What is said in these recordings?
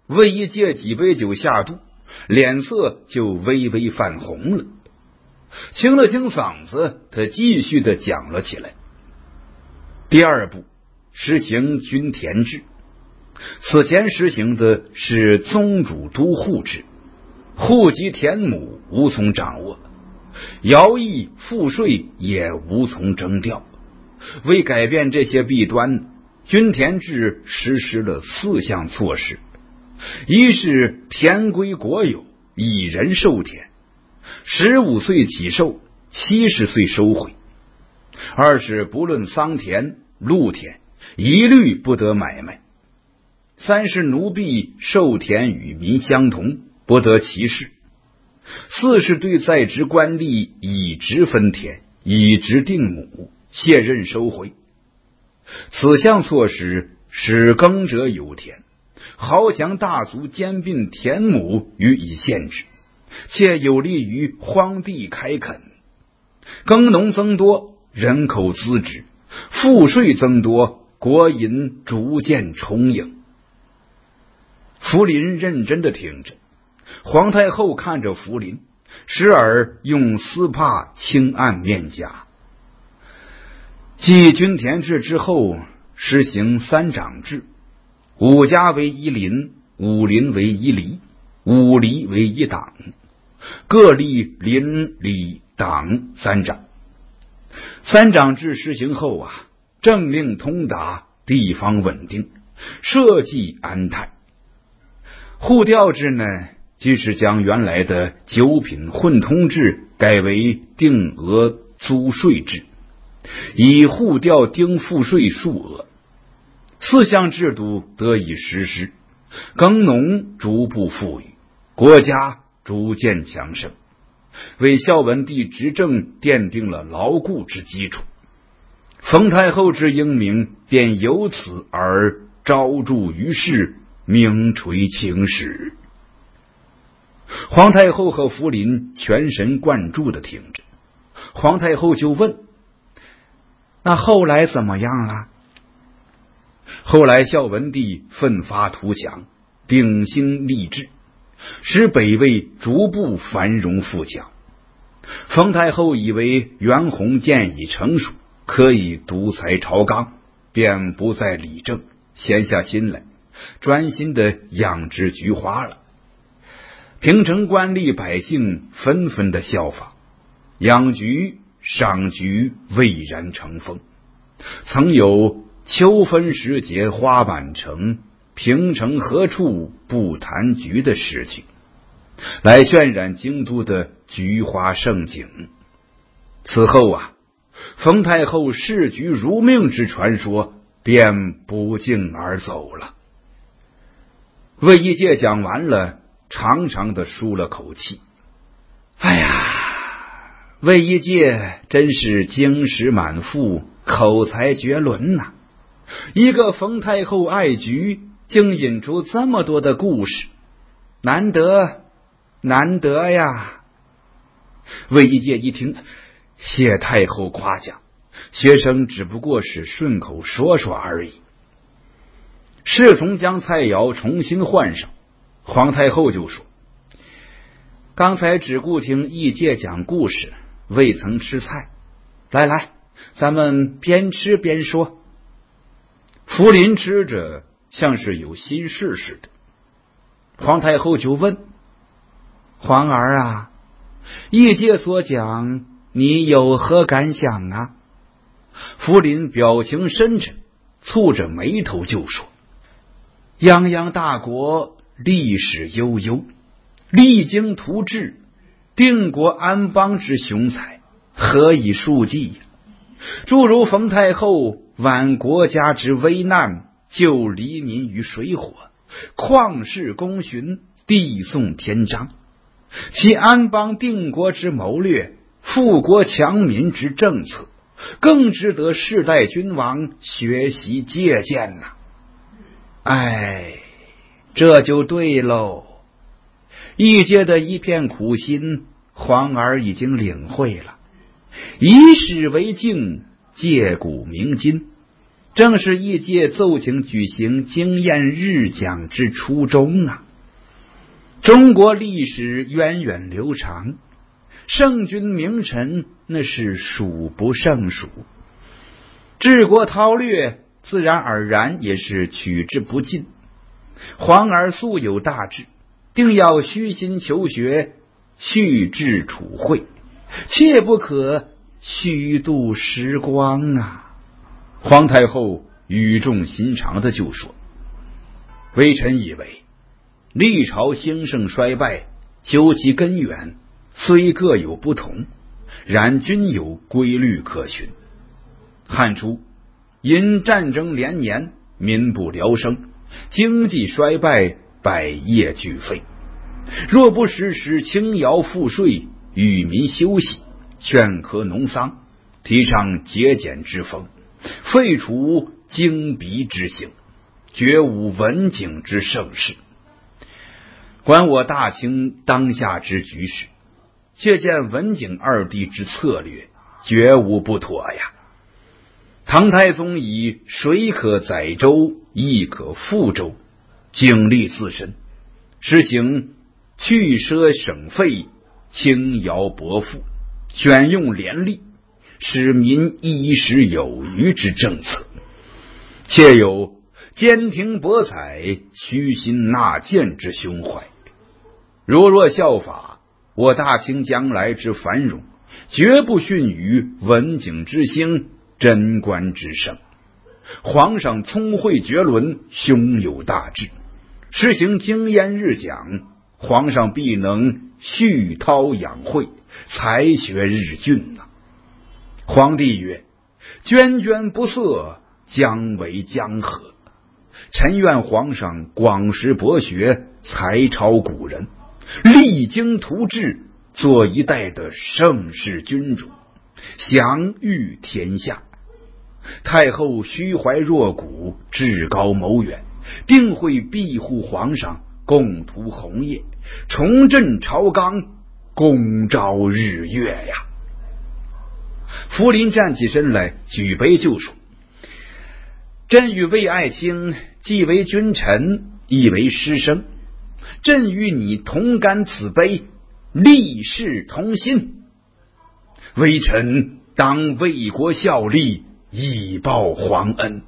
魏一介几杯酒下肚，脸色就微微泛红了。清了清嗓子，他继续的讲了起来。第二步，实行均田制。此前实行的是宗主都护制，户籍田亩无从掌握，徭役赋税也无从征调。为改变这些弊端，均田制实施了4项措施。一是田归国有，以人授田，15岁起授，70岁收回。二是不论桑田、陆田，一律不得买卖。三是奴婢授田与民相同，不得歧视。四是对在职官吏以职分田，以职定亩，卸任收回。此项措施使耕者有田，豪强大族兼并田亩予以限制，且有利于荒地开垦。耕农增多，人口资质，赋税增多，国银逐渐充盈。福临认真的听着，皇太后看着福临，时而用丝帕轻按面颊。继均田制之后，实行3长制，5家为1邻，5邻为1里，5里为1党，各立邻里党3长。3长制实行后啊，政令通达，地方稳定，社稷安泰。户调制呢，即是将原来的9品混通制改为定额租税制，以户调丁赋税数额。4项制度得以实施，耕农逐步富裕，国家逐渐强盛，为孝文帝执政奠定了牢固之基础。冯太后之英名便由此而昭著于世，名垂青史。皇太后和福临全神贯注地听着，皇太后就问：那后来怎么样了？后来孝文帝奋发图强，秉兴立志，使北魏逐步繁荣富强。冯太后以为袁弘渐已成熟，可以独裁朝纲，便不再理政，闲下心来，专心的养殖菊花了。平城官吏百姓纷纷的效仿，养菊赏菊蔚然成风。曾有秋分时节花满城，平城何处不谈菊的事情，来渲染京都的菊花盛景。此后啊，冯太后视菊如命之传说便不胫而走了。魏一介讲完了，长长的舒了口气。哎呀，魏一介真是经史满腹，口才绝伦呐！一个冯太后爱菊，竟引出这么多的故事，难得呀！魏一介一听，谢太后夸奖，学生只不过是顺口说说而已。侍从将菜肴重新换上，皇太后就说：刚才只顾听一介讲故事，未曾吃菜，来，咱们边吃边说。福临吃着像是有心事似的，皇太后就问：皇儿啊，一介所讲，你有何感想啊？福临表情深沉，蹙着眉头就说：泱泱大国，历史悠悠，励精图治，定国安邦之雄才，何以数计呀？诸如冯太后挽国家之危难，救黎民于水火，旷世功勋，递送天章，其安邦定国之谋略，富国强民之政策，更值得世代君王学习借鉴呐！哎，这就对喽。一介的一片苦心，皇儿已经领会了。以史为镜，借古明今， 正是一届奏请举行经验日讲之初衷啊！中国历史源远流长，圣君名臣那是数不胜数，治国韬略自然而然也是取之不尽。皇儿素有大志，定要虚心求学，续志储慧，切不可虚度时光啊！皇太后语重心长的就说：微臣以为，历朝兴盛衰败，究其根源，虽各有不同，然均有规律可循。汉初因战争连年，民不聊生，经济衰败，百业俱废。若不时时轻徭赋税，与民休息，劝和农桑，提倡节俭之风，废除经鼻之行，绝无文景之盛世。观我大清当下之局势，却见文景二帝之策略，绝无不妥呀。唐太宗以水可载舟，亦可覆舟，警力自身，实行去奢省费，轻徭薄赋，选用廉吏，使民衣食有余之政策，且有兼听博采，虚心纳谏之胸怀。若效法，我大清将来之繁荣，绝不逊于文景之兴，贞观之盛。皇上聪慧绝伦，胸有大志，实行经验日讲，皇上必能蓄韬养晦，才学日俊啊！皇帝曰：涓涓不色，将为江河。臣愿皇上广识博学，才超古人，励精图治，做一代的盛世君主，享誉天下。太后虚怀若谷，志高谋远，定会庇护皇上，共图宏业，重振朝纲，共昭日月呀！福临站起身来，举杯就说：朕与魏爱卿既为君臣，亦为师生，朕与你同干此杯，立誓同心。微臣当为国效力，以报皇恩。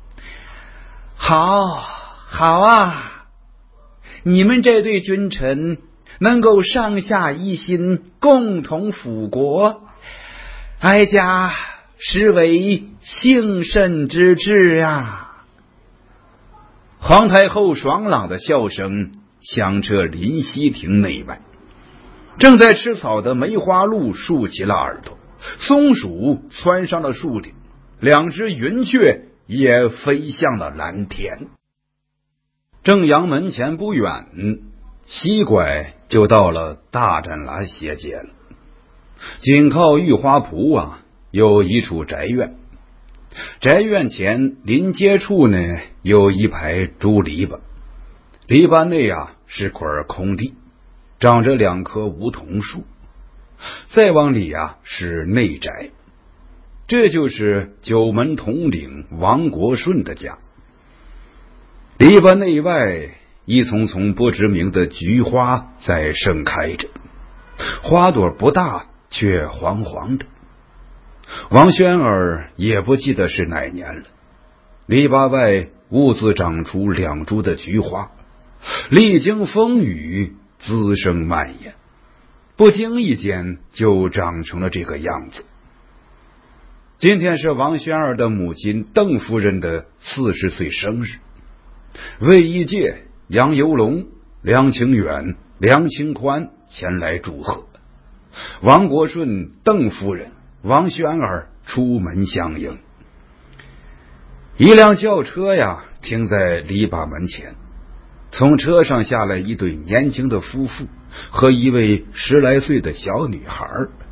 好啊，你们这对君臣能够上下一心，共同辅国，哀家实为幸甚之至啊！皇太后爽朗的笑声响彻临溪亭内外，正在吃草的梅花鹿竖起了耳朵，松鼠窜上了树顶，两只云雀也飞向了蓝天。正阳门前不远，西拐就到了大栅栏斜街了。紧靠御花圃啊，有一处宅院，宅院前临街处呢，有一排竹篱笆，篱笆内啊是块空地，长着2棵梧桐树。再往里啊是内宅，这就是九门统领王国顺的家。篱笆内外一丛丛不知名的菊花在盛开着，花朵不大，却黄黄的。王宣儿也不记得是哪年了，篱笆外兀自长出2株的菊花，历经风雨，滋生蔓延，不经意间就长成了这个样子。今天是王宣儿的母亲邓夫人的40岁生日，魏一介、杨游龙、梁清远、梁清宽前来祝贺。王国顺、邓夫人、王宣儿出门相迎。一辆轿车呀停在篱笆门前，从车上下来一对年轻的夫妇和一位10来岁的小女孩。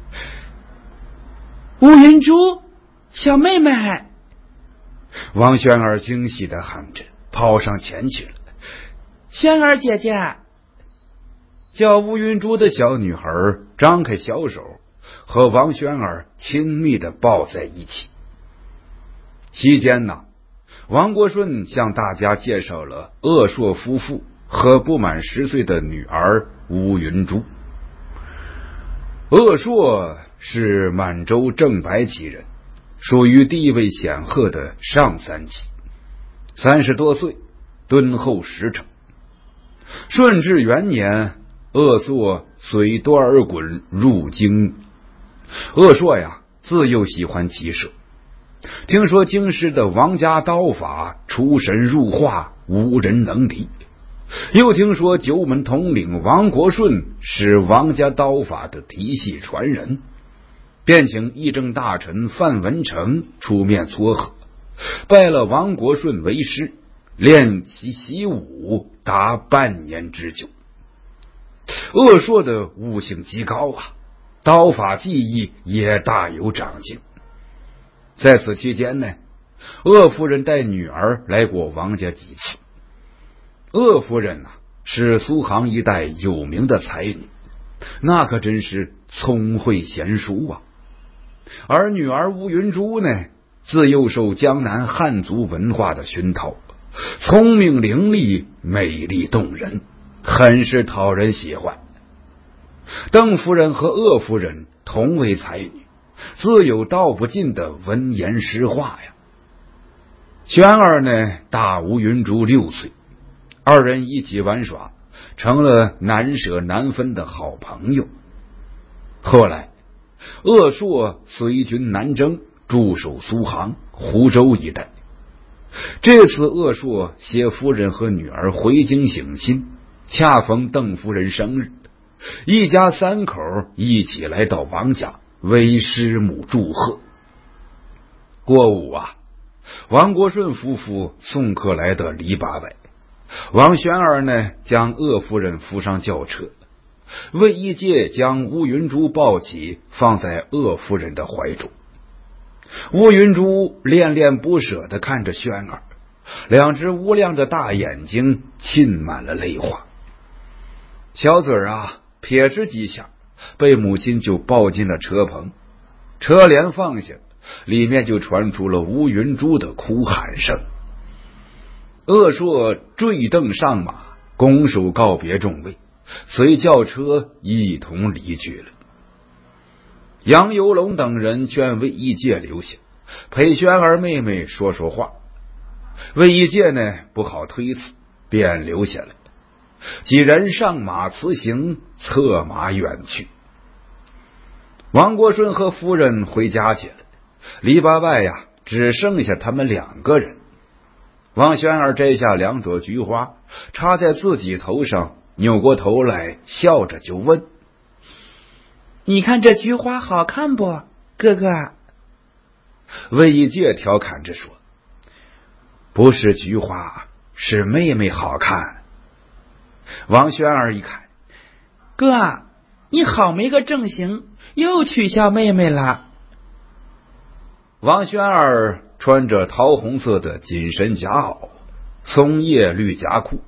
吴云珠，小妹妹！王宣儿惊喜地喊着，跑上前去了。宣儿姐姐！叫乌云珠的小女孩张开小手，和王宣儿亲密地抱在一起。席间呢， 王国顺向大家介绍了鄂硕夫妇和不满10岁的女儿乌云珠。鄂硕是满洲正白旗人，属于地位显赫的上3旗，30多岁，敦厚实诚。顺治元年，鄂硕随多尔衮入京。鄂硕呀，自幼喜欢骑射，听说京师的王家刀法出神入化，无人能敌，又听说九门统领王国顺是王家刀法的嫡系传人，便请议政大臣范文成出面撮合，拜了王国顺为师，练其习武达半年之久。鄂硕的悟性极高啊，刀法技艺也大有长进。在此期间呢，鄂夫人带女儿来过王家几次。鄂夫人是苏杭一带有名的才女，那可真是聪慧贤淑啊。而女儿乌云珠呢，自幼受江南汉族文化的熏陶，聪明伶俐，美丽动人，很是讨人喜欢。邓夫人和鄂夫人同为才女，自有道不尽的文言诗画呀。轩儿呢，大乌云珠6岁，二人一起玩耍，成了难舍难分的好朋友。后来鄂硕随军南征，驻守苏杭、湖州一带。这次鄂硕携夫人和女儿回京省亲，恰逢邓夫人生日，一家3口一起来到王家为师母祝贺。过午王国顺夫妇送客来到篱笆外，王宣儿呢将鄂夫人扶上轿车，魏一介将乌云珠抱起，放在鄂夫人的怀中。乌云珠恋恋不舍地看着轩儿，两只乌亮的大眼睛浸满了泪花。小嘴撇吱几下，被母亲就抱进了车棚。车帘放下，里面就传出了乌云珠的哭喊声。鄂硕坠镫上马，拱手告别众位，随轿车一同离去了。杨游龙等人劝魏一介留下，陪轩儿妹妹说说话。魏一介呢不好推辞，便留下来。几人上马辞行，策马远去。王国顺和夫人回家去了，篱笆外只剩下他们2个人。王宣儿摘下2朵菊花，插在自己头上，扭过头来，笑着就问：“ 你看这菊花好看不，哥哥？” 魏一介调侃着说：“不是菊花，是妹妹好看。”王宣儿一看， 哥，你好没个正形，又取笑妹妹了。 王宣儿穿着桃红色的紧身夹袄，松叶绿夹裤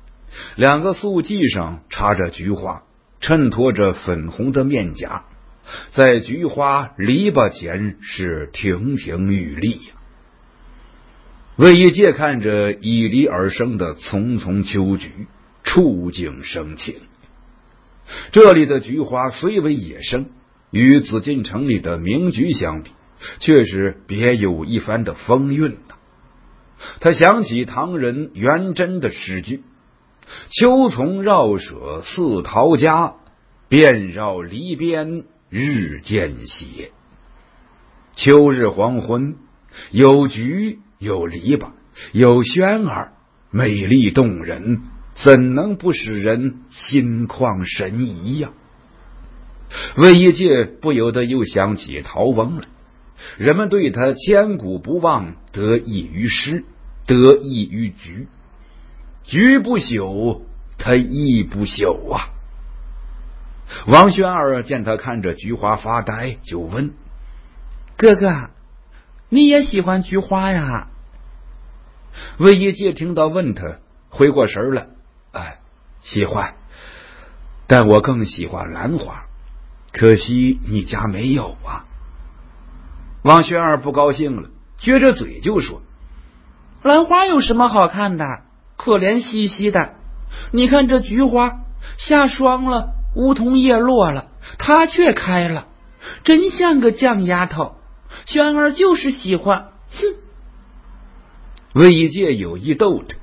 ，2个素髻上插着菊花，衬托着粉红的面颊，在菊花篱笆前是亭亭玉立呀。魏一介看着以篱而生的丛丛秋菊，触景生情。这里的菊花虽为野生，与紫禁城里的名菊相比，却是别有一番的风韵他想起唐人元稹的诗句：“秋丛绕舍似陶家，遍绕篱边日渐斜。”秋日黄昏，有菊，有篱笆，有轩儿，美丽动人，怎能不使人心旷神怡呀？魏一介不由得又想起陶翁来，人们对他千古不忘，得益于诗，得益于菊。菊不朽，他亦不朽啊！王宣儿见他看着菊花发呆，就问：“ 哥哥，你也喜欢菊花呀？” 魏一介听到问他，回过神来：“喜欢，但我更喜欢兰花，可惜你家没有啊。”王宣儿不高兴了，撅着嘴就说：“ 兰花有什么好看的？可怜兮兮的。你看这菊花下霜了，梧桐叶落了，它却开了，真像个犟丫头。轩儿就是喜欢。哼！ 魏一介有意逗着，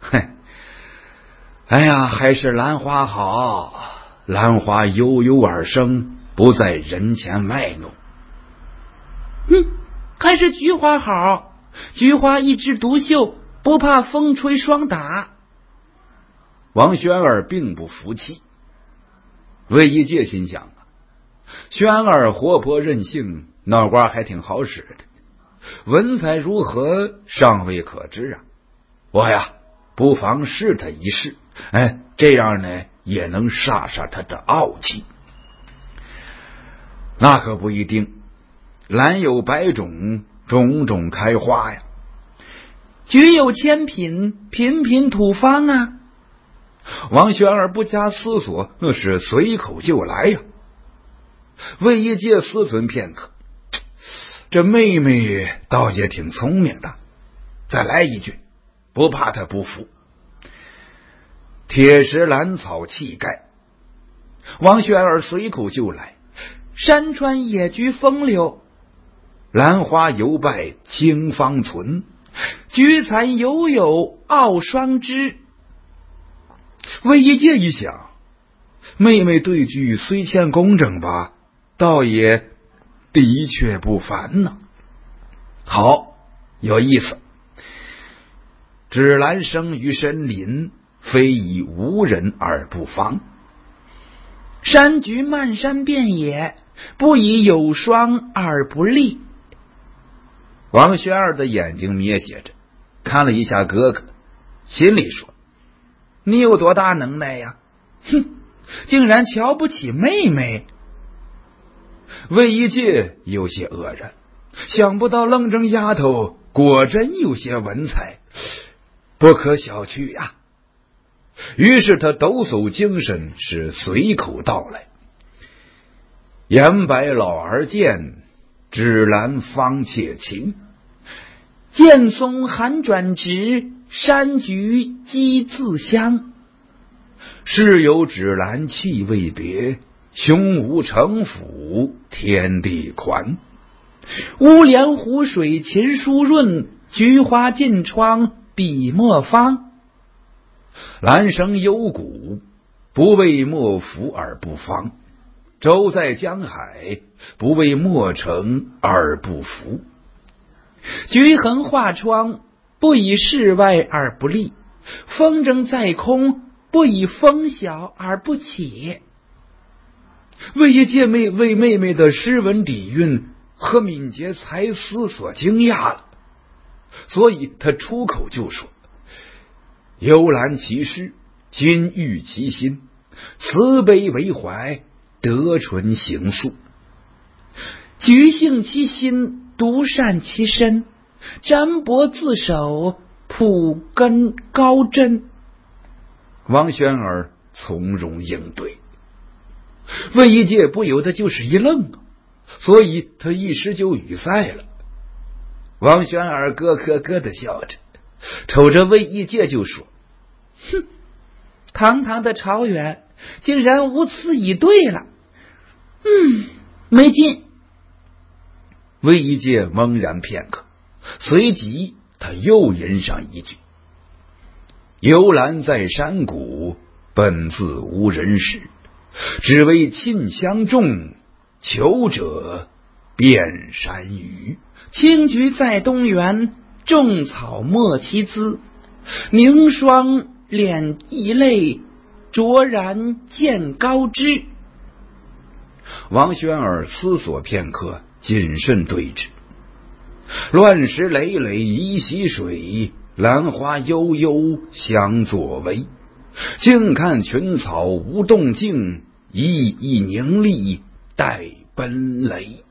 哎呀，还是兰花好，兰花悠悠而生，不在人前卖弄。 还是菊花好，菊花一枝独秀，不怕风吹霜打。 王轩儿并不服气。魏一介心想啊，轩儿活泼任性，脑瓜还挺好使的，文采如何尚未可知啊。我呀，不妨试他一试，这样呢也能煞煞他的傲气。那可不一定，兰有百种，种种开花呀。 菊有千品，品品吐芳啊。 王轩儿不加思索，那是随口就来呀。魏一介思忖片刻，这妹妹倒也挺聪明的，再来一句，不怕她不服。铁石兰草气盖。王轩儿随口就来， 山川野菊风流， 兰花犹败清芳存， 菊残犹有傲霜枝。 魏一介一想，妹妹对句虽欠工整吧，倒也的确不凡呢。好，有意思。芷兰生于深林，非以无人而不芳。 山菊漫山遍野，不以有霜而不丽。 王轩儿的眼睛眯斜着，看了一下哥哥，心里说：你有多大能耐呀？ 竟然瞧不起妹妹。 魏一介有些愕然，想不到愣怔丫头果真有些文采，不可小觑呀。于是他抖擞精神，是随口道来：杨白老儿见，芷兰芳且情。 剑松寒转直，山菊积自香。 是有芷兰气未别，胸无城府天地宽。 乌帘湖水勤疏润，菊花尽窗笔墨芳。 兰生幽谷，不为莫服而不芳；舟在江海，不为莫成而不服。 菊横画窗，不以室外而不立；风筝在空，不以风小而不起。 魏一介为妹妹的诗文底蕴和敏捷才思所惊讶了，所以他出口就说：幽兰其诗，金玉其心，慈悲为怀，德纯行素。 菊性其心，独善其身，占卜自守，朴根高真。 王轩儿从容应对。魏一介不由得就是一愣，所以他一时就语塞了。王轩儿咯咯咯的笑着，瞅着魏一介就说： 堂堂的朝元竟然无词以对了，没劲。 魏一介懵然片刻，随即他又吟上一句：幽兰在山谷，本自无人识，只为沁香众，求者遍山隅。 青菊在东园，种草莫其姿。凝霜敛溢泪，卓然见高枝。 王轩儿思索片刻，谨慎对峙。乱石累累宜溪水，兰花悠悠相作为。静看群草无动静，熠熠凝丽待奔雷。